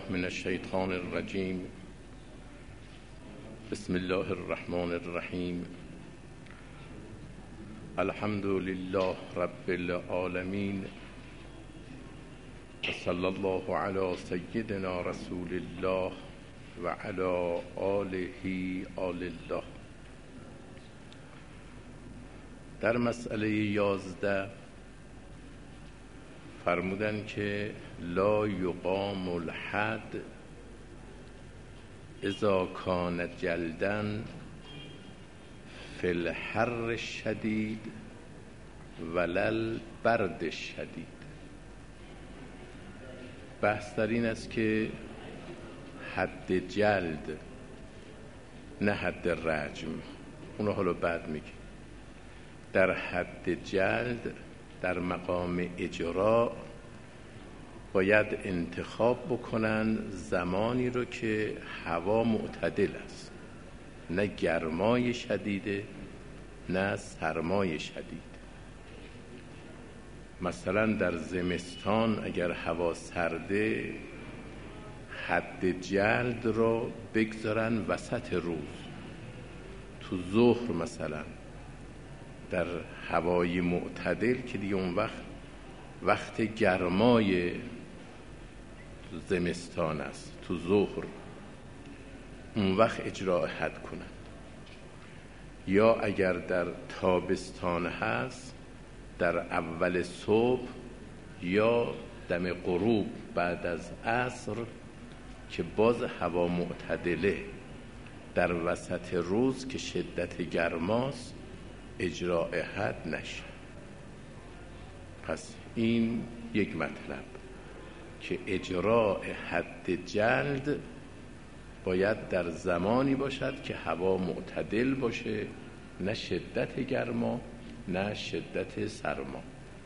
من الشیطان الرجیم. بسم الله الرحمن الرحیم. الحمد لله رب العالمین و صلی الله علی سیدنا رسول الله و علی آله آل الله. در مسئله 11 فرمودن که لا یقام الحد اذا کان جلدا فی الحر الشدید ولل برد الشدید. بحث در این است که حد جلد، نه حد رجم، اونو حالا بعد میگیم. در حد جلد در مقام اجرا باید انتخاب بکنن زمانی رو که هوا معتدل است، نه گرمای شدیده نه سرمای شدید. مثلا در زمستان اگر هوا سرده حد جلد رو بگذارن وسط روز، تو ظهر مثلا در هوای معتدل که دیگه اون وقت گرمای زمستان است، تو ظهر اون وقت اجراء حد کنن. یا اگر در تابستان هست در اول صبح یا دم غروب بعد از عصر که باز هوا معتدله، در وسط روز که شدت گرماست اجراء حد نشه. پس این یک مطلب که اجراء حد جلد باید در زمانی باشد که هوا معتدل باشه، نه شدت گرما نه شدت سرما.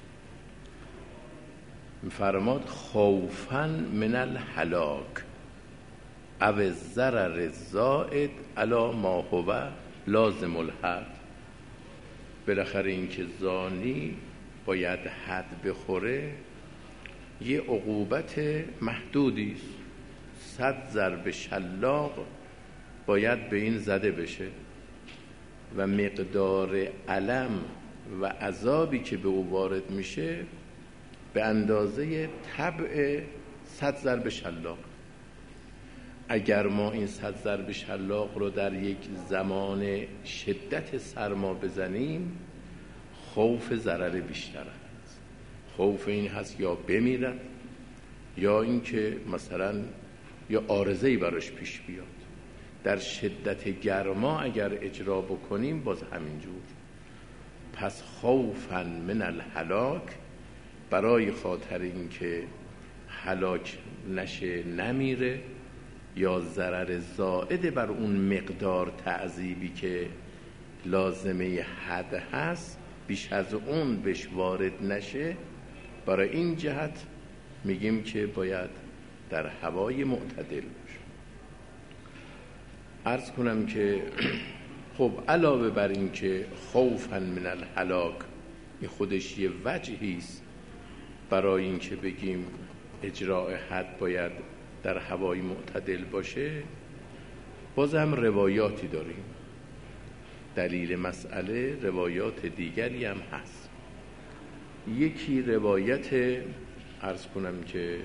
فرماد خوفاً من الهلاک او الضرر الزائد علی ما هو لازم الحد. بالاخره این که زانی باید حد بخوره یه عقوبت محدودی است. 100 ضرب شلاق باید به این زده بشه و مقدار الم و عذابی که به او وارد میشه به اندازه طبع 100 ضرب شلاق. اگر ما این 100 ضرب شلاق رو در یک زمان شدت سرما بزنیم خوف ضرر بیشتر هست. خوف این هست یا بمیرد یا اینکه مثلا یا عارضه‌ای براش پیش بیاد. در شدت گرما اگر اجرا بکنیم باز همینجور. پس خوفاً من الهلاک، برای خاطر اینکه هلاک نشه، نمیره یا ضرر زائد بر اون مقدار تعذیبی که لازمه حد هست بیش از اون بهش وارد نشه، برای این جهت میگیم که باید در هوای معتدل باشه. عرض کنم که خب علاوه بر این که خوفاً من الهلاک این خودش یه وجهی است برای این که بگیم اجراء حد باید در هوای معتدل باشه، بازم روایاتی داریم. دلیل مسئله روایات دیگری هم هست. یکی روایت عرض کنم که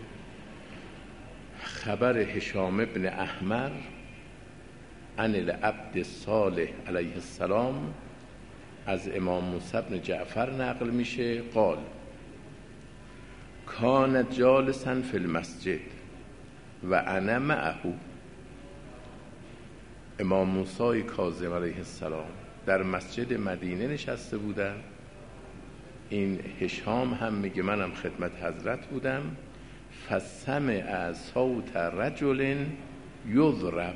خبر هشام ابن احمر عن العبد صالح علیه السلام از امام موسی بن جعفر نقل میشه. قال کان جالسا فی المسجد و انا معه. امام موسی کاظم علیه السلام در مسجد مدینه نشسته بودن. این هشام هم میگه منم خدمت حضرت بودم. فسمع صوت رجل یضرب،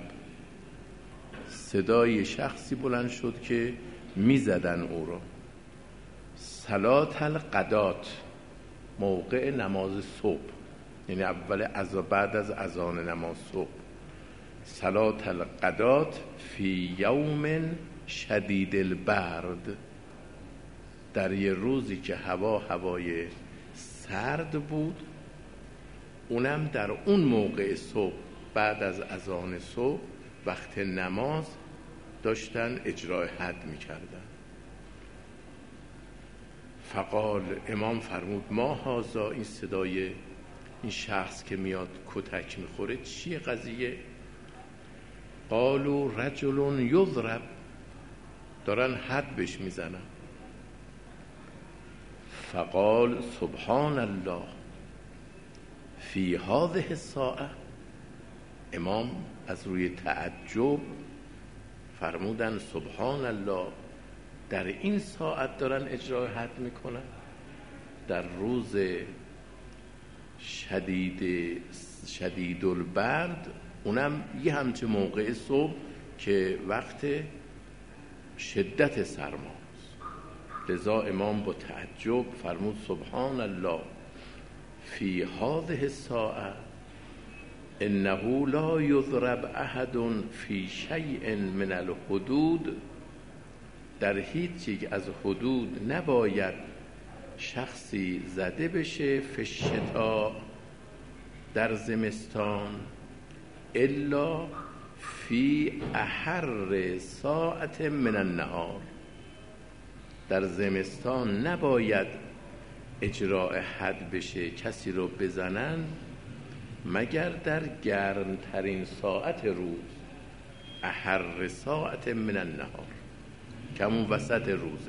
صدای شخصی بلند شد که میزدن او رو. صلات الغدات، موقع نماز صبح، یعنی اول بعد از اذان نماز صبح. صلات الغدات فی یوم شدید البرد، در یه روزی که هوای سرد بود اونم در اون موقع صبح، بعد از اذان صبح وقت نماز داشتن اجرای حد میکردن. فقال، امام فرمود ما هذا، این صدای این شخص که میاد کتک میخوره چیه قضیه؟ قالوا رجل یضرب، دارن حد بهش میزنن. فقال سبحان الله فی هذه الساعه، امام از روی تعجب فرمودن سبحان الله، در این ساعت دارن اجرای حد میکنن، در روز شدید البرد، اونم یه همچه موقع صبح که وقت شدت سرماست. لذا امام با تعجب فرمود سبحان الله فی هذه الساعه انه لا یضرب احد فی شیء من الحدود، در هیچ یک از حدود نباید شخصی زده بشه فی الشتاء، در زمستان، الا فی احر ساعت من النهار، در زمستان نباید اجراء حد بشه، کسی رو بزنن مگر در گرمترین ساعت روز، احر ساعت من النهار، که همون وسط روزه.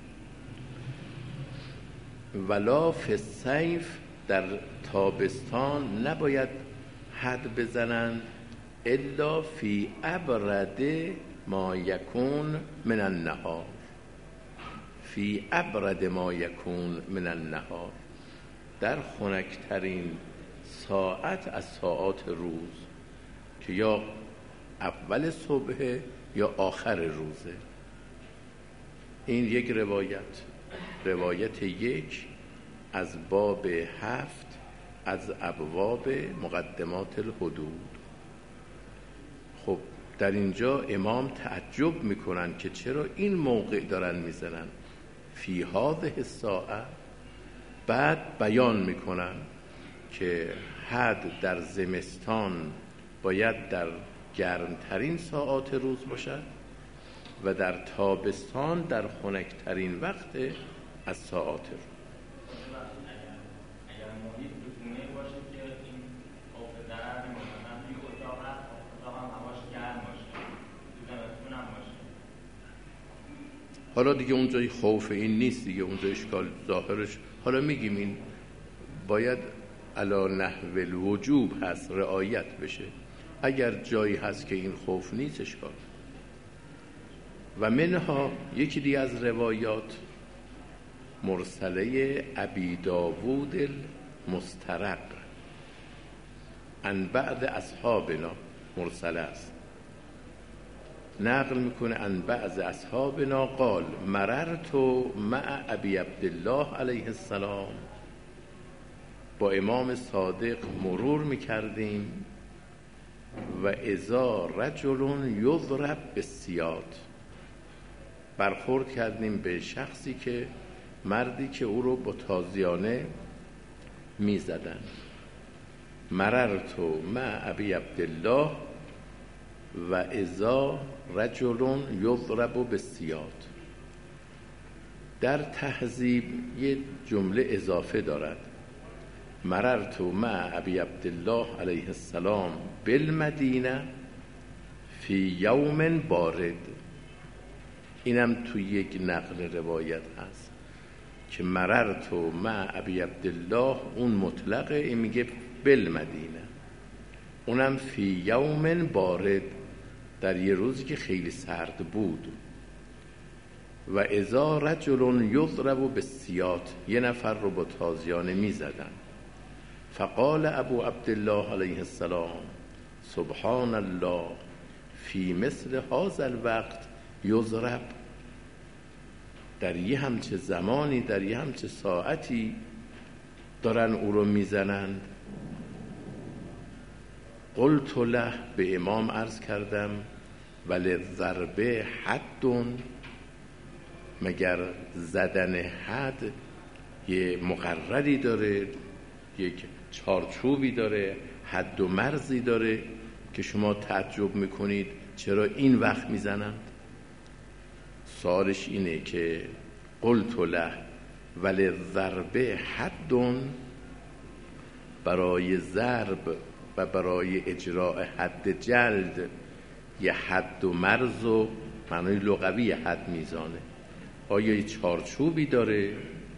ولا فی الصیف، در تابستان نباید حد بزنن الا فی ابرد ما یکون من النهار، فی ابرد ما یکون من النهار، در خنکترین ساعت از ساعات روز که یا اول صبح یا آخر روزه. این یک روایت یک از باب 7 از ابواب مقدمات الحدود. خب در اینجا امام تعجب میکنن که چرا این موقع دارن میزنن فی هذه الساعه، بعد بیان میکنن که حد در زمستان باید در گرمترین ساعات روز باشد و در تابستان در خنکترین وقت از ساعات روز. اگر محیط بتونه باشه که این خوف ضرر مثلا توی اتاق هم هواش گرم باشه، تو زمستون هم باشه، حالا دیگه اونجای خوف این نیست دیگه، اونجا اشکال ظاهرش، حالا میگیم این باید علی نحو الوجوب هست، رعایت بشه. اگر جایی هست که این خوف نیست اشکال. و منها یکی دیگه از روایات مرسله ابی داوود المسترق عن بعض اصحابنا، مرسله است، نقل میکنه عن بعض اصحابنا قال مررت مع ابی عبدالله علیه السلام، با امام صادق مرور میکردیم و اذا رجل یضرب بالسیاط، برخورد کردیم به شخصی که مردی که او رو با تازیانه میزدن. مررت مع ابی عبدالله و اذا رجل یضرب بالسیاط. در تهذیب یه جمله اضافه دارد، مررت مع ابی عبدالله علیه السلام بالمدینه فی یوم بارد. اینم تو یک نقل روایت هست که مررت مع ابی عبدالله، اون مطلقه، این میگه بالمدینه، اونم فی یوم بارد، در یه روزی که خیلی سرد بود. و اذا رجل یضرب بالسیاط، یه نفر رو با تازیانه میزدن. فقال ابو عبدالله علیه السلام سبحان الله فی مثل هذا الوقت یضرب، در یه همچه زمانی، در یه همچه ساعتی دارن او رو میزنند. قلت له، به امام عرض کردم وللضربه حد، مگر زدن حد یه مقرری داره، یک چارچوبی داره، حد و مرزی داره که شما تعجب میکنید چرا این وقت میزنند. سوالش اینه که قلت له وللضرب حد، برای ضرب و برای اجراء حد جلد یه حد و مرز و معنای لغوی حد میزانه. آیا یه چارچوبی داره؟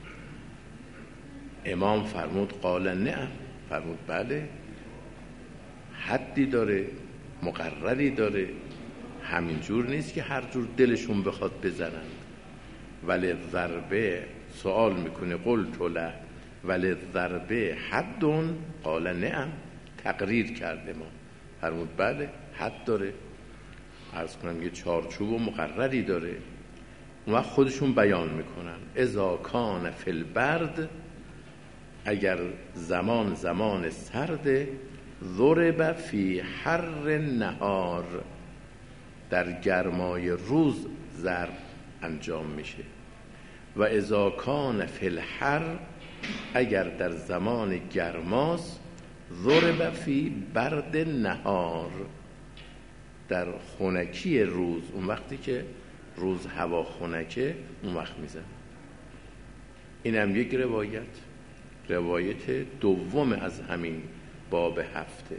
امام فرمود قال نه، فرمود بله، حدی داره، مقرری داره، همینجور نیست که هر جور دلشون بخواد بزنند. ولی ضربه سوال میکنه قلت له ولی ضربه حد، قال نه، تقریر کرده ما، فرمود بله حد داره، عرض کنم یه چارچوب و مقرری داره. اون وقت خودشون بیان میکنن اذا کان فی البرد، اگر زمان سرده، ضرب فی حر نهار، در گرمای روز ضرب انجام میشه. و اذا کان فی الحر، اگر در زمان گرماست، ضرب فی برد نهار، در خنکی روز، اون وقتی که روز هوا خنکه اون وقت میزن. این هم یک روایت دوم از همین باب هفته.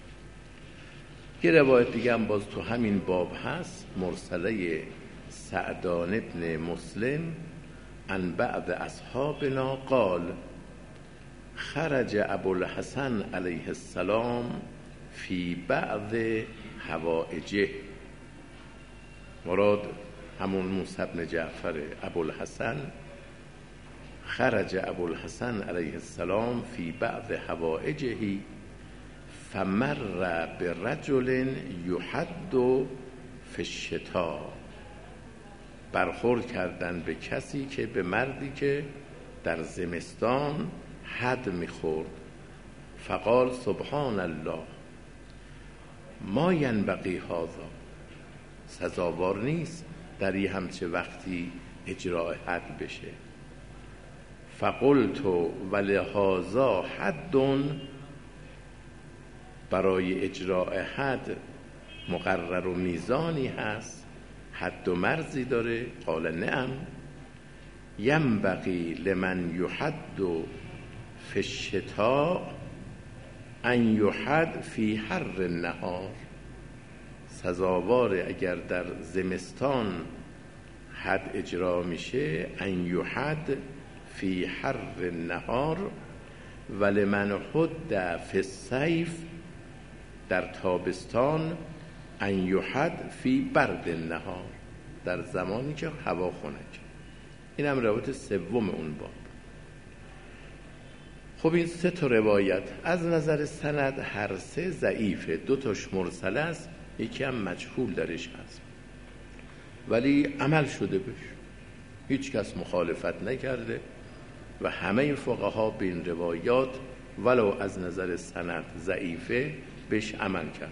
یه روایت دیگه هم باز تو همین باب هست، مرسله سعدان ابن مسلم عن بعض اصحابنا قال خرج ابوالحسن علیه السلام فی بعض حوائجه. مراد همون موسی بن جعفر ابوالحسن. خرج ابوالحسن علیه السلام فی بعض حوائجه فمر برجل یحد فی الشتاء، برخورد کردن به کسی که، به مردی که در زمستان حد میخورد. فقال سبحان الله ما ینبغی هذا، سزاوار نیست در این همچه وقتی اجراء حد بشه. فقلت ولهذا حد، برای اجراء حد مقرر و میزانی هست، حد و مرزی داره. قال نعم ینبغی لمن یحد فی الشتاء ان یحد فی حر النهار، سزاواره اگر در زمستان حد اجرا میشه، ان یحد فی حر النهار، ولمن حد فی الصیف، در تابستان، ان یحد فی برد النهار، در زمانی که هوا خنک. این هم روایت سوم اون باب. خب این سه تا روایت از نظر سند هر سه ضعیفه، دو تاش مرسل است، یکی هم مجهول درش هست، ولی عمل شده بش، هیچ کس مخالفت نکرده و همه فقها به این روایات ولو از نظر سند ضعیفه بهش عمل کرد.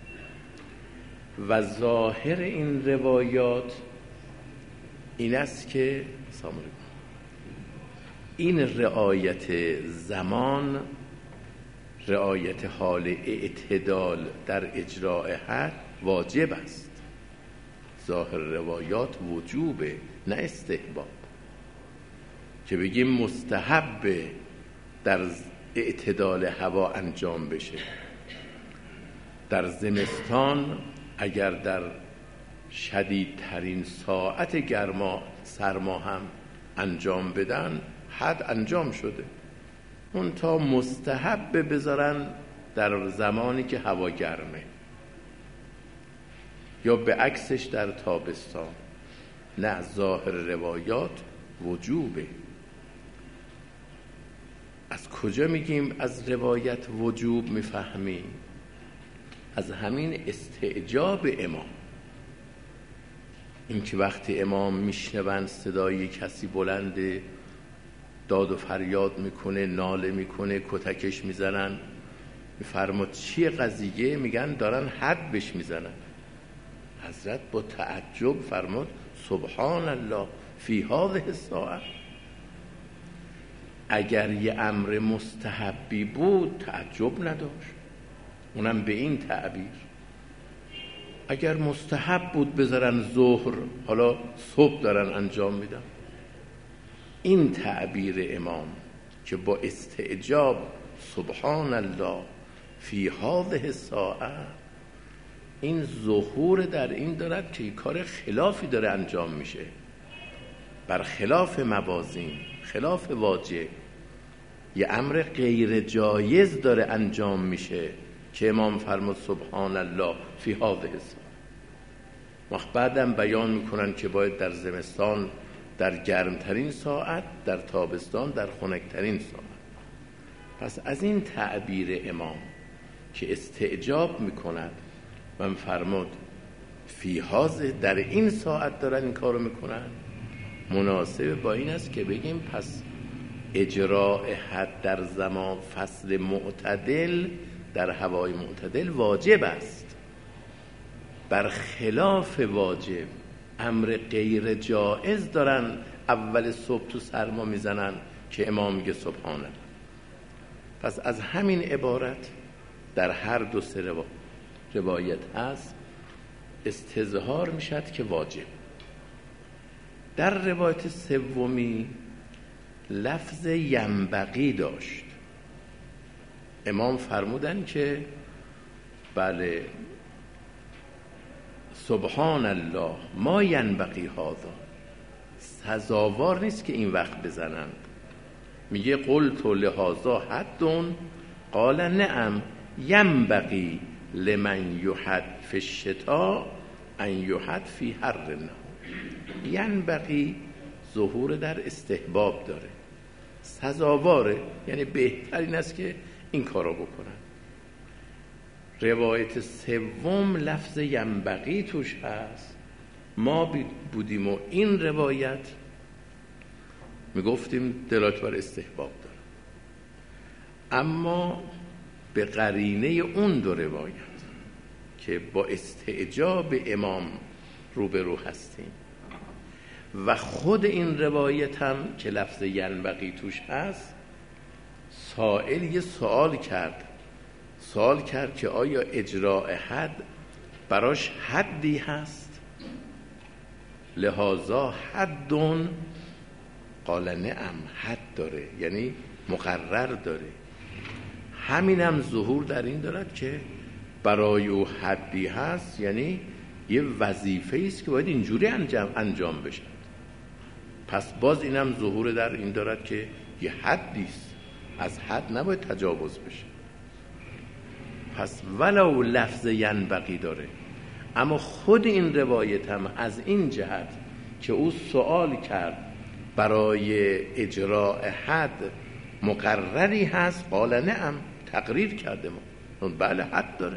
و ظاهر این روایات این است که این رعایت زمان، رعایت حال اعتدال در اجراء حد واجب است. ظاهر روایات وجوبه نه استحباب، که بگیم مستحب در اعتدال هوا انجام بشه. در زمستان اگر در شدیدترین ساعت گرما سرما هم انجام بدن، حد انجام شده. اون تا مستحب بذارن در زمانی که هوا گرمه، یا به عکسش در تابستان. نه، ظاهر روایات وجوبه. از کجا میگیم از روایت وجوب میفهمیم؟ از همین استعجاب امام. این که وقتی امام میشنون صدای کسی بلنده، داد و فریاد میکنه، ناله میکنه، کتکش میزنن، میفرماد چیه قضیه؟ میگن دارن حد بش میزنن. حضرت با تعجب فرمود سبحان الله فی هذه الساعه. اگر یه امر مستحبی بود تعجب نداشت، اونم به این تعبیر. اگر مستحب بود بذارن ظهر، حالا صبح دارن انجام میدن. این تعبیر امام که با استعجاب سبحان الله فی هذه الساعه، این ظهور در این دارد که کار خلافی داره انجام میشه، بر خلاف موازین، خلاف واجب، یه امر غیر جایز داره انجام میشه که امام فرمود سبحان الله فی هذه الساعه. وقت بعدم بیان میکنن که باید در زمستان در گرمترین ساعت، در تابستان در خنکترین ساعت. پس از این تعبیر امام که استعجاب میکند و فرمود فی هذه، در این ساعت دارن این کارو میکنن، مناسب با این است که بگیم پس اجراء حد در زمان فصل معتدل، در هوای معتدل واجب است. بر خلاف واجب امر غیر جائز دارن اول صبح تو سرما میزنن که امام میگه سبحان الله. پس از همین عبارت در هر دو سه روایت هست استظهار میشد که واجب. در روایت سومی لفظ ینبغی داشت. امام فرمودن که بله سبحان الله ما ینبغی هذا، سزاوار نیست که این وقت بزنند. میگه قلت لهذا حد، قال نعم ینبغی لمن یحد فی الشتاء ان یحد فی حر النهار. ینبغی ظهور در استحباب داره، سزاواره، یعنی بهترین است که این کارو بکنن. روایت سوم لفظ ینبغی توش هست. ما بودیم و این روایت میگفتیم دلالت بر استحباب داره، اما به قرینه اون دو روایت که با استعجاب امام روبرو هستیم و خود این روایت هم که لفظ ینبغی توش هست، سائل یه سوال کرد که آیا اجراء حد براش حدی هست؟ لهذا حد، قال نعم حد داره، یعنی مقرر داره. همینم ظهور در این دارد که برای او حدی هست، یعنی یه وظیفه است که باید اینجوری انجام بشه. پس باز اینم ظهور در این دارد که یه حدی است، از حد نباید تجاوز بشه. پس ولو لفظ ینبغی داره، اما خود این روایت هم از این جهت که او سوال کرد برای اجراء حد مقرری هست، قال نعم، تقریر کرده ما بله حد داره،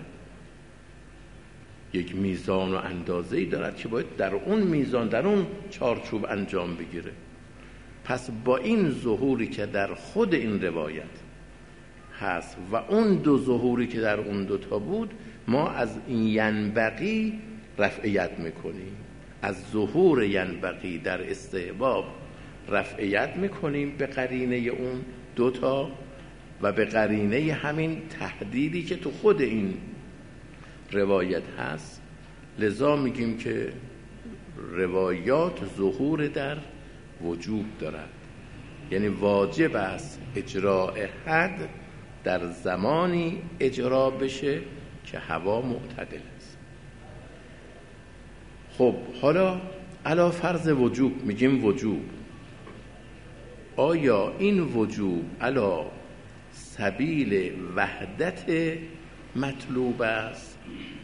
یک میزان و اندازه‌ای دارد که باید در اون میزان، در اون چارچوب انجام بگیره. پس با این ظهوری که در خود این روایت هست و اون دو ظهوری که در اون دوتا بود، ما از این ینبغی رفعیت میکنیم، از ظهور ینبغی در استحباب رفعیت میکنیم به قرینه اون دوتا و به قرینه همین تحدیدی که تو خود این روایت هست. لذا میگیم که روایات ظهور در وجوب دارد، یعنی واجب است اجراء حد در زمانی اجرا بشه که هوا معتدل است. خب حالا علی فرض وجوب میگیم وجوب، آیا این وجوب علی سبیل وحدت مطلوب است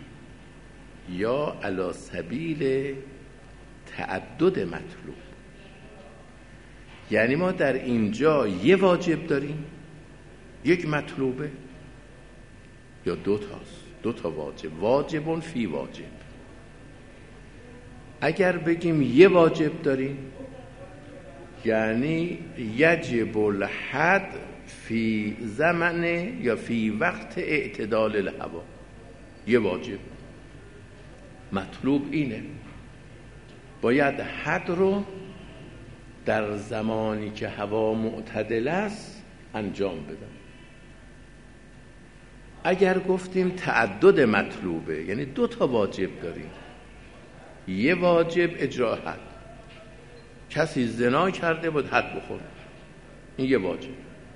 یا علی سبیل تعدد مطلوب؟ یعنی ما در اینجا یه واجب داریم، یک مطلوبه، یا دو تا واجب، واجبون فی واجب. اگر بگیم یه واجب داریم یعنی یجب الحد فی زمن یا فی وقت اعتدال الهوا، یه واجب. مطلوب اینه باید حد رو در زمانی که هوا معتدل است انجام بدم. اگر گفتیم تعدد مطلوبه، یعنی 2 تا واجب داریم. یه واجب اجرا حد، کسی زنا کرده بود حد بخوره، این یه واجب.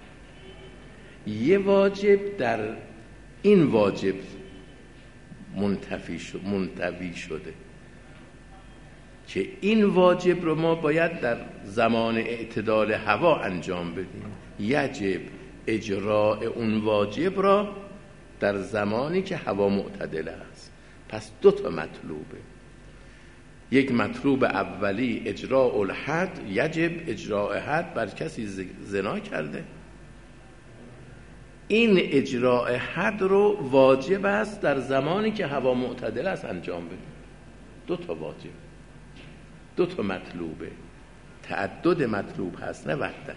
یه واجب در این واجب منتوی شده که این واجب رو ما باید در زمان اعتدال هوا انجام بدیم. یجب اجراء اون واجب را در زمانی که هوا معتدل است. پس 2 تا مطلوبه. یک مطلوب اولی اجراء الحد، یجب اجراء حد بر کسی زنا کرده. این اجراء حد رو واجب است در زمانی که هوا معتدل است انجام بدیم. 2 تا واجب، 2 تا مطلوبه. تعدد مطلوب هست، نه وحدت.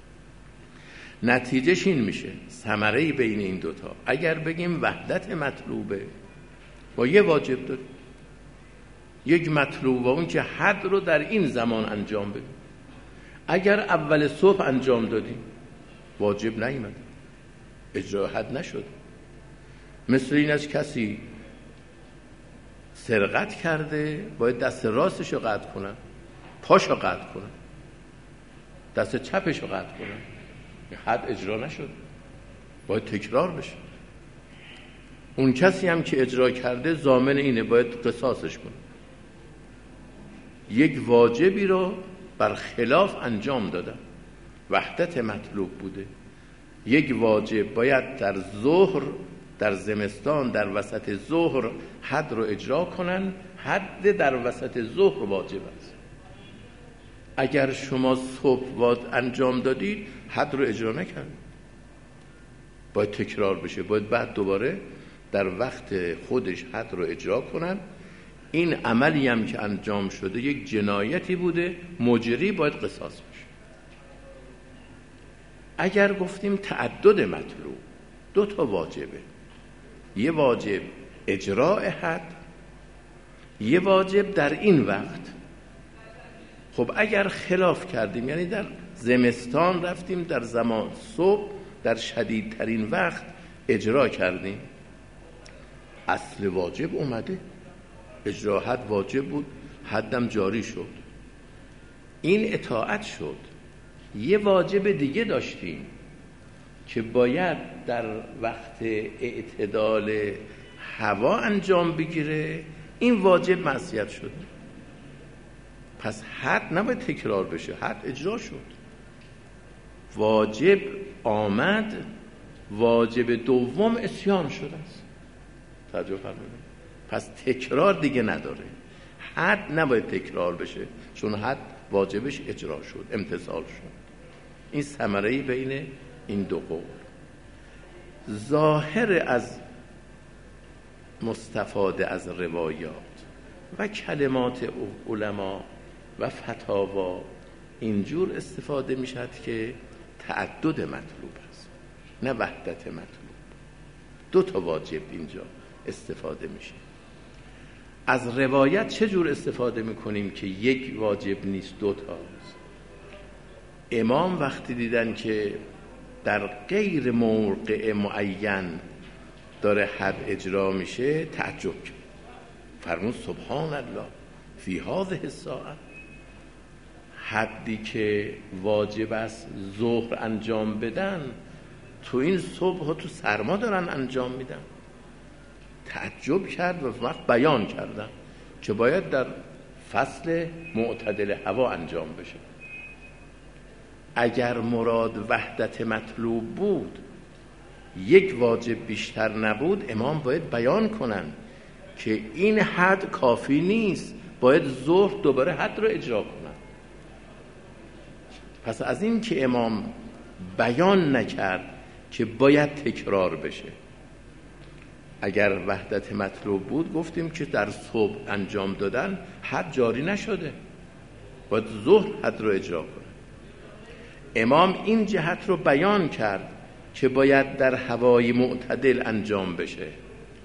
نتیجهش این میشه، ثمره بین این 2 تا. اگر بگیم وحدت مطلوبه، با یه واجب داریم، یک مطلوب و اون که حد رو در این زمان انجام بدیم. اگر اول صبح انجام دادیم واجب نیامد، اجرا حد نشد. مثل این از کسی سرقت کرده باید دست راستش رو قطع کنن، پاش رو قطع کنن، دست چپش رو قطع کنن. حد اجرا نشد، باید تکرار بشه. اون کسی هم که اجرا کرده ضامن اینه، باید قصاصش کنه. یک واجبی رو برخلاف انجام دادن، وحدت مطلوب بوده. یک واجب باید در ظهر، در زمستان در وسط ظهر حد رو اجرا کنن. حد در وسط ظهر واجب است. اگر شما صبح انجام دادید حد رو اجرا نکردید، باید تکرار بشه، باید بعد دوباره در وقت خودش حد رو اجرا کنن. این عملی هم که انجام شده یک جنایتی بوده، مجری باید قصاص بشه. اگر گفتیم تعدد مطلوب، 2 تا واجبه. یه واجب اجراء حد، یه واجب در این وقت. خب اگر خلاف کردیم، یعنی در زمستان رفتیم در زمان صبح در شدیدترین وقت اجرا کردیم، اصل واجب اومده، اجرا حد واجب بود، حدم جاری شد، این اطاعت شد. یه واجب دیگه داشتیم که باید در وقت اعتدال هوا انجام بگیره، این واجب معصیت شد. پس حد نباید تکرار بشه، حد اجرا شد، واجب آمد، واجب دوم عصیان شده است. توجه فرمودید؟ پس تکرار دیگه نداره، حد نباید تکرار بشه، چون حد واجبش اجرا شد، امتثال شد. این ثمره بین این 2 قول. ظاهر از مستفاده از روایات و کلمات علما و فتاوا اینجور استفاده میشد که تعدد مطلوب است، نه وحدت مطلوب. 2 تا واجب اینجا استفاده میشه. از روایت چه جور استفاده میکنیم که یک واجب نیست 2 تاست؟ امام وقتی دیدن که در غیر موقع معین داره حد اجرا میشه تعجب کرد، فرمود سبحان الله فی هذه الساعه. حدی که واجب است ظهر انجام بدن تو این صبح ها تو سرما دارن انجام میدن. تعجب کرد و وقت بیان کردن که باید در فصل معتدل هوا انجام بشه. اگر مراد وحدت مطلوب بود، یک واجب بیشتر نبود، امام باید بیان کنن که این حد کافی نیست، باید ظهر دوباره حد رو اجرا کنن. پس از این که امام بیان نکرد که باید تکرار بشه، اگر وحدت مطلوب بود گفتیم که در صبح انجام دادن حد جاری نشده، باید ظهر حد رو اجرا کنه. امام این جهت رو بیان کرد که باید در هوای معتدل انجام بشه،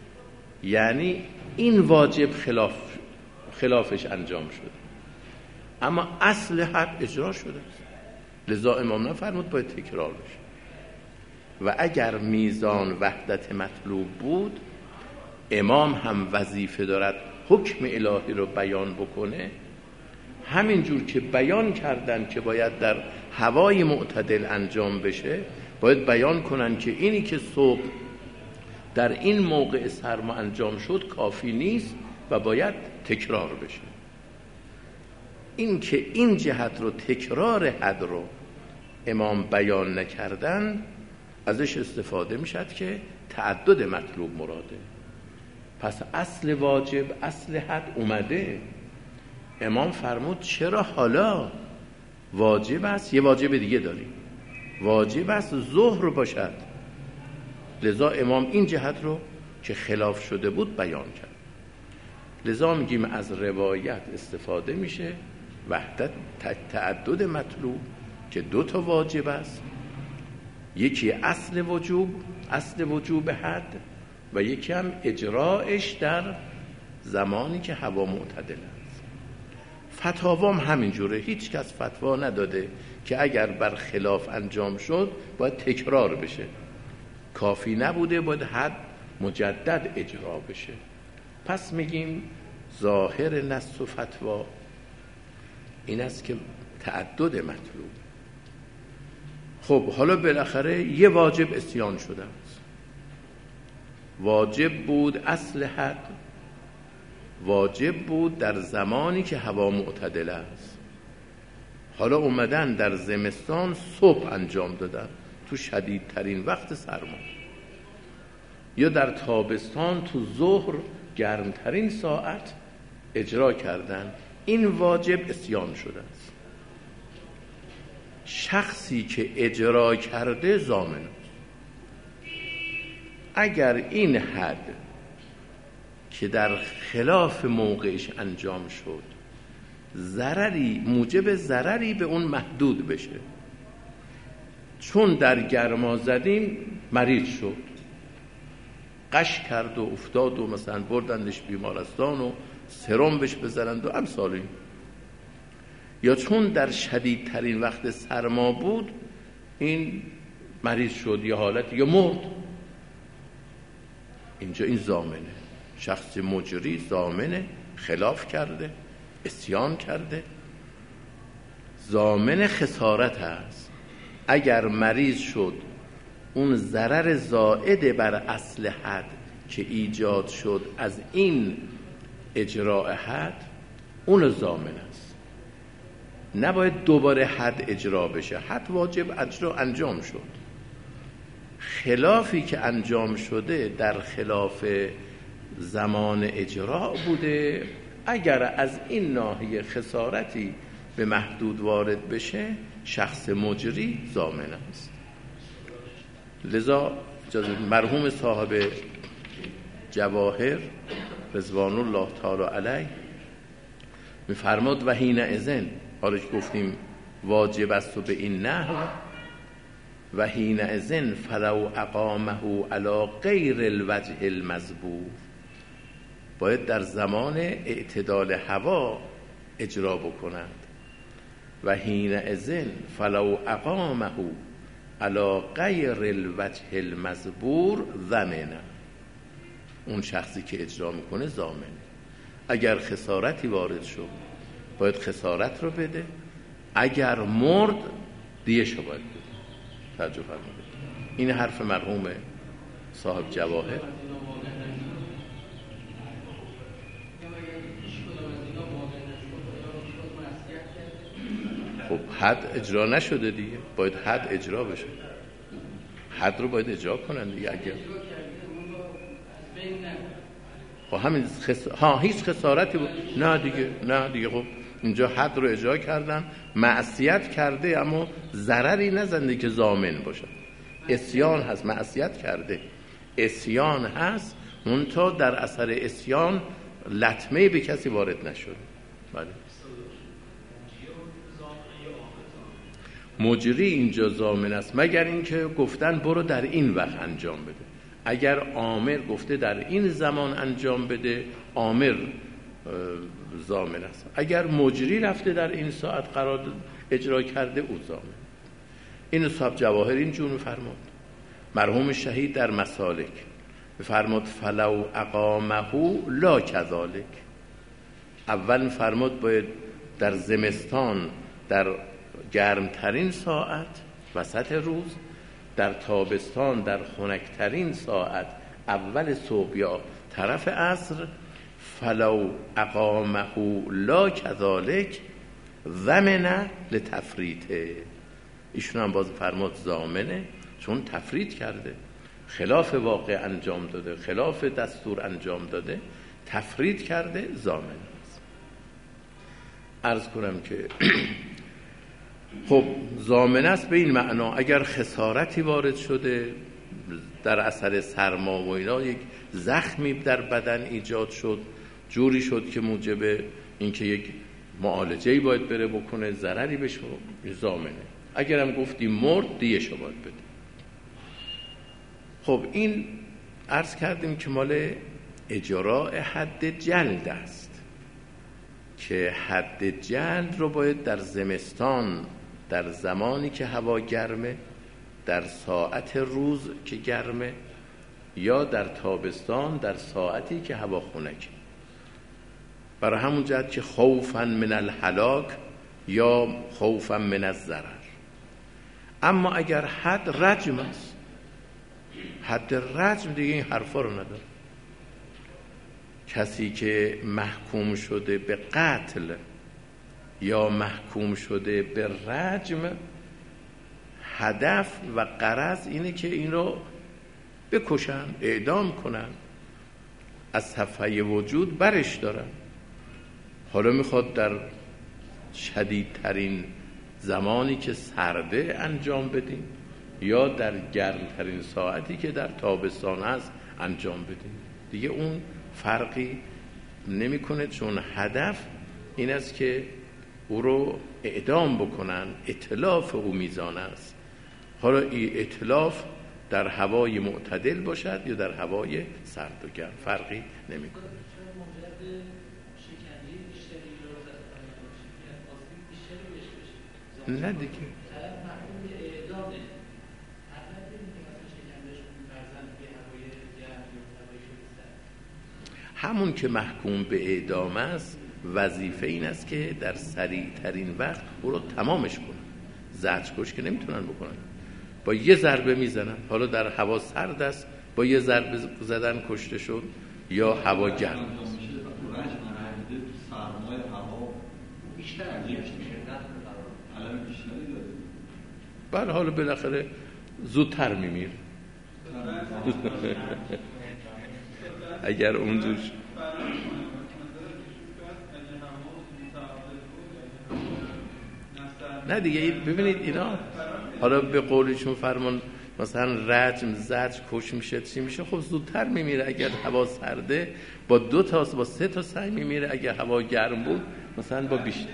یعنی این واجب خلافش انجام شد. اما اصل حد اجرا شده است. لذا امام نفرمود باید تکرار بشه. و اگر میزان وحدت مطلوب بود، امام هم وظیفه دارد حکم الهی رو بیان بکنه. همینجور که بیان کردن که باید در هوای معتدل انجام بشه، باید بیان کنن که اینی که صبح در این موقع سرما انجام شد کافی نیست و باید تکرار بشه. این که این جهت رو، تکرار حد رو امام بیان نکردن، ازش استفاده میشد که تعدد مطلوب مراده. پس اصل واجب، اصل حد اومده. امام فرمود چرا حالا واجب است، یه واجب دیگه داریم، واجب است ظهر باشد. لذا امام این جهت رو که خلاف شده بود بیان کرد. لذا میگیم از روایت استفاده میشه وحدت، تعدد مطلوب که 2 تا واجب است، یکی اصل وجوب حد و یکی هم اجراش در زمانی که هوا معتدل است. فتاوام همینجوره، هیچ کس فتوا نداده که اگر بر خلاف انجام شد باید تکرار بشه، کافی نبوده باید حد مجدد اجرا بشه. پس میگیم ظاهر نص و فتوا این است که تعدد مطلوب. خب حالا بالاخره یه واجب اسیان شده است. واجب بود اصل حد، واجب بود در زمانی که هوا معتدل است. حالا اومدن در زمستان صبح انجام دادن تو شدیدترین وقت سرما، یا در تابستان تو ظهر گرمترین ساعت اجرا کردن. این واجب اسیان شده است. شخصی که اجرا کرده ضامن است. اگر این حد که در خلاف موقعش انجام شد ضرری، موجب ضرری به اون محدود بشه، چون در گرما زدیم مریض شد، قش کرد و افتاد و مثلا بردندش بیمارستان و سرم بهش بزنند و امثال، یا چون در شدیدترین وقت سرما بود این مریض شد یا حالت یا مرد، اینجا این ضامنه. شخص مجری ضامنه، خلاف کرده، عصیان کرده، ضامن خسارت هست. اگر مریض شد اون ضرر زائد بر اصل حد که ایجاد شد از این اجراء حد، اون ضامن است. نباید دوباره حد اجرا بشه. حد واجب اجرا انجام شد، خلافی که انجام شده در خلاف زمان اجرا بوده. اگر از این ناحیه خسارتی به محدود وارد بشه شخص مجری ضامن است. لذا مرحوم صاحب جواهر رضوان الله تعالی علیه میفرماد و حین اذن، حالا که گفتیم واجب است و به این نحو، و حین اذن فلو اقامه علی غیر الوجه المذبوح، باید در زمان اعتدال هوا اجرا بکنند. و حین اذن فلو اقامه علی غیر الوجه المذبور ضمنه، اون شخصی که اجرا میکنه ضامنه. اگر خسارتی وارد شد باید خسارت رو بده، اگر مرد دیه‌شو باید بده. توجه فرمایید. این حرف مرحوم صاحب جواهر. خب حد اجرا نشده دیگه، باید حد اجرا بشه. حد رو باید اجرا کنن دیگه. اگر خب همین هیچ خسارتی نه دیگه خب اینجا حد رو اجرا کردن، معصیت کرده اما ضرری نزنده که ضامن باشه. عصیان هست، معصیت کرده، عصیان هست، منتها در اثر عصیان لطمه به کسی وارد نشد. بله. مجری اینجا ضامن است، مگر اینکه گفتن برو در این وقت انجام بده. اگر آمر گفته در این زمان انجام بده، آمر ضامن است. اگر مجری رفته در این ساعت قرار اجرا کرده او ضامن. این صاحب جواهر اینجور می‌فرماد. مرحوم شهید در مسالک می‌فرماد فلو اقامه لا کذالک. اول می‌فرماد باید در زمستان در گرمترین ساعت وسط روز، در تابستان در خنکترین ساعت اول صبح یا طرف عصر، فلو اقامه لا کذالک ضمن لتفریطه. ایشون هم باز فرماد ضامنه، چون تفریط کرده، خلاف واقع انجام داده، خلاف دستور انجام داده، تفریط کرده، ضامن است. عرض کنم که خب ضامن است به این معنا اگر خسارتی وارد شده در اثر سرما و اینا، یک زخمی در بدن ایجاد شد، جوری شد که موجب اینکه یک معالجه‌ای باید بره بکنه، ضرری بشه، ضامنه. اگر هم گفتیم مرد، دیه‌شو باید بده. خب این عرض کردیم که مال اجراء حد جلد است که حد جلد رو باید در زمستان، در زمانی که هوا گرمه، در ساعت روز که گرمه، یا در تابستان در ساعتی که هوا خنکه، برای همون جهت که خوفا من الهلاک یا خوفا من الضرر. اما اگر حد رجم است، حد رجم دیگه این حرفا رو نداره. کسی که محکوم شده به قتل یا محکوم شده به رجم، هدف و غرض اینه که این رو بکشن، اعدام کنن، از صفحه وجود برش دارن. حالا میخواد در شدیدترین زمانی که سرده انجام بدیم یا در گرمترین ساعتی که در تابستان است انجام بدیم، دیگه اون فرقی نمیکنه، چون هدف این است که او رو اعدام بکنن. اتلاف او میزان است. حالا این اتلاف در هوای معتدل باشد یا در هوای سرد و گرم فرقی نمیکنه. نه دیگه همون که محکوم به اعدام است وظیفه این است که در سریع ترین وقت او رو تمامش کنن. زجر کش که نمیتونن بکنن، با یه ضربه میزنن. حالا در هوا سرد است، با یه ضربه زدن کشته شد، یا هوا گرم است. بله، حالا بالاخره زودتر میمیر. اگر اونجوش نه دیگه. ببینید اینا حالا به قولشون فرمان مثلا رجم، زجر، کش میشه، چی میشه، خب زودتر میمیره. اگر هوا سرده با 2 تا با 3 تا سعی میمیره. اگر هوا گرم بود مثلا با بیشتر.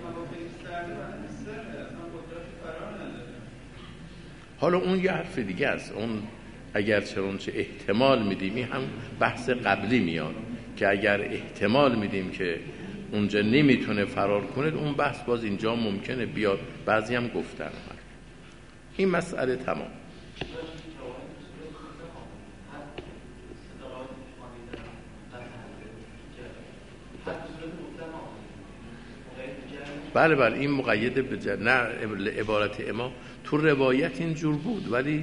حالا اون یه حرف دیگه است. اون اگر چنانچه احتمال میدیم، این هم بحث قبلی میاد که اگر احتمال میدیم که اونجا نمیتونه فرار کنه، اون بحث باز اینجا ممکنه بیاد. بعضی هم گفتن این مسئله تمام. بله این مقید به نه عبارت امام. تو روایت اینجور بود، ولی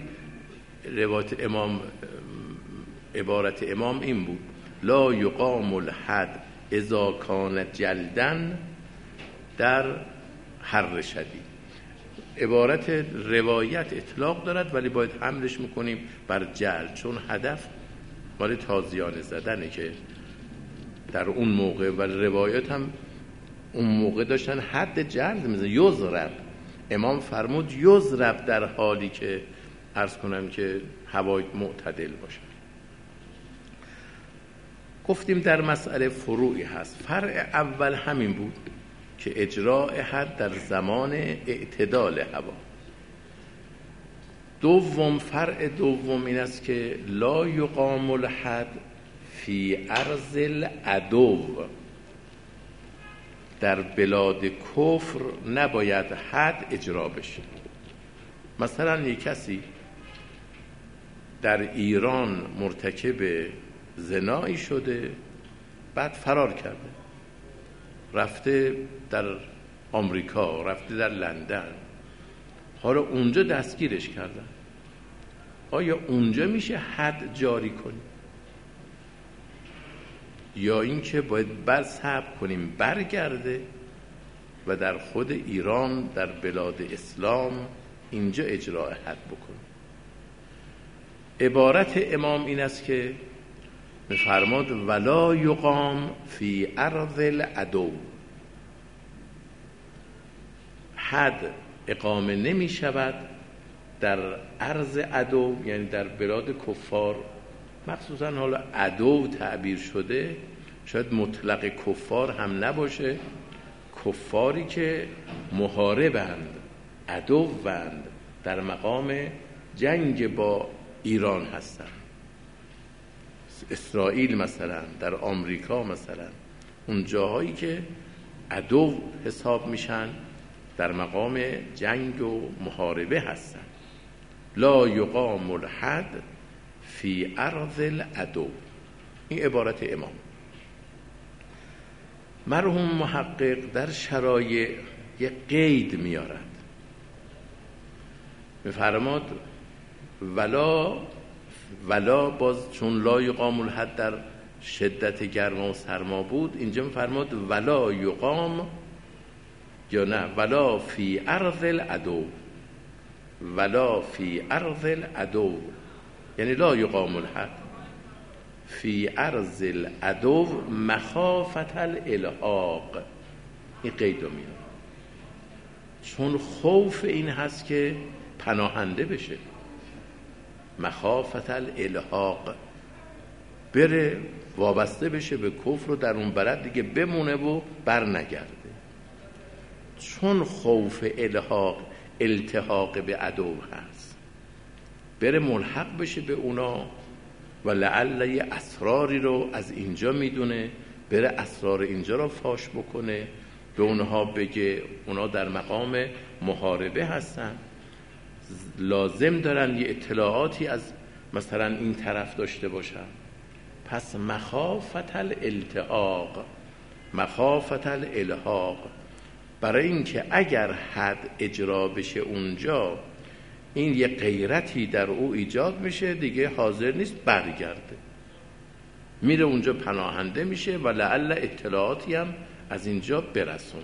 عبارت امام این بود: لا یقام الحد اذا کان جلدن در حر شدید. عبارت روایت اطلاق دارد، ولی باید حملش میکنیم بر جلد، چون هدف مال تازیانه زدنه که در اون موقع، و روایت هم اون موقع داشتن حد جلد میزن. یضرب، امام فرمود یضرب در حالی که عرض کنم که هوای معتدل باشه. گفتیم در مسئله فروعی هست. فرع اول همین بود که اجراء حد در زمان اعتدال هوا. دوم، فرع دوم این است که لا یقام الحد فی ارض العدو در بلاد کفر نباید حد اجرا بشه. مثلا یک کسی در ایران مرتکب زنایی شده، بعد فرار کرده، رفته در آمریکا، رفته در لندن، حالا اونجا دستگیرش کردن. آیا اونجا میشه حد جاری کنیم؟ یا اینکه باید صبر کنیم برگرده و در خود ایران، در بلاد اسلام، اینجا اجراء حد بکنیم؟ عبارت امام این است که می‌فرماد ولا یقام فی ارض العدو، حد اقامه نمی شود در ارض عدو، یعنی در بلاد کفار. مخصوصا حالا عدو تعبیر شده، شاید مطلق کفار هم نباشه، کفاری که محاربند، عدوند، در مقام جنگ با ایران هستند. اسرائیل مثلا، در آمریکا مثلا، اون جاهایی که عدو حساب میشن، در مقام جنگ و محاربه هستن. لا یقام الحد فی ارض العدو، این عبارت امام. مرحوم محقق در شرایع یک قید میارد، میفرماد ولا باز چون لا یقام الحد در شدت گرما و سرما بود، اینجا میفرماد ولا یقام، یا نه ولا فی ارض العدو، ولا فی ارض العدو، یعنی لا یقام الحد فی ارض العدو مخافت الالحاق. این قید رو میاد چون خوف این هست که پناهنده بشه، مخافت الالحاق، بره وابسته بشه به کفر و در اون برد دیگه بمونه و بر نگرده. چون خوف التحاق به عدو هست، بره ملحق بشه به اونا و لعل یه اسراری رو از اینجا میدونه، بره اسرار اینجا رو فاش بکنه، به اونها بگه، اونا در مقام محاربه هستن، لازم دارن یه اطلاعاتی از مثلا این طرف داشته باشن. پس مخافت الالتحاق، مخافت الالحاق، برای اینکه اگر حد اجرا بشه اونجا، این یه غیرتی در او ایجاد میشه، دیگه حاضر نیست برگرده، میره اونجا پناهنده میشه و لعل اطلاعاتی هم از اینجا برسونه.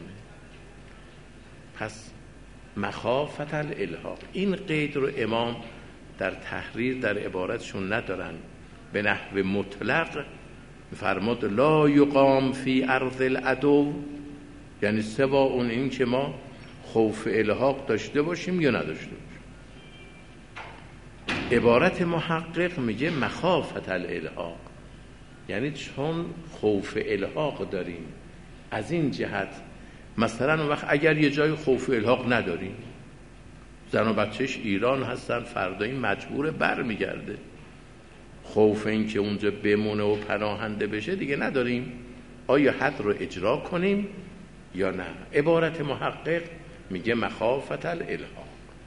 پس مخافت الالحاق، این قید رو امام در تحریر در عبارتشون ندارن، به نحو مطلق فرمود لا یقام فی ارض العدو، یعنی سوا اون این که ما خوف الحاق داشته باشیم یا نداشته باشیم. عبارت محقق میگه مخافت الالحاق، یعنی چون خوف الحاق داریم از این جهت، مثلا اون وقت اگر یه جای خوف الحاق نداریم، زن و بچهش ایران هستن، فردا این مجبور بر میگرده، خوف این که اونجا بمونه و پناهنده بشه دیگه نداریم، آیا حد رو اجرا کنیم یا نه؟ عبارت محقق میگه مخافت الالحاق.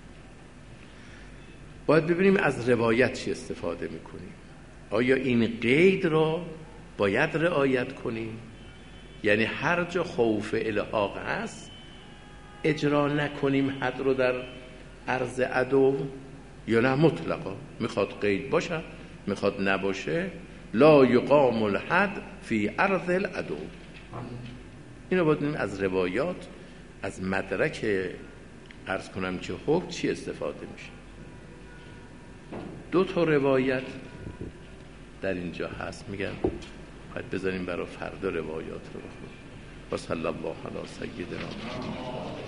باید ببینیم از روایت چی استفاده میکنیم. آیا این قید رو باید رعایت کنیم؟ یعنی هر جا خوف الحاق هست اجرا نکنیم حد رو در عرض عدو، یا نه مطلقا میخواد قید باشه میخواد نباشه، لا یقام الحد فی ارض العدو. اینو باید ببینیم از روایات، از مدرک عرض کنم که حکم چی استفاده میشه. دو تا روایت در اینجا هست، میگن باید بذاریم برای فردا روایات رو بخونیم. و صلی الله علی سیدنا محمد.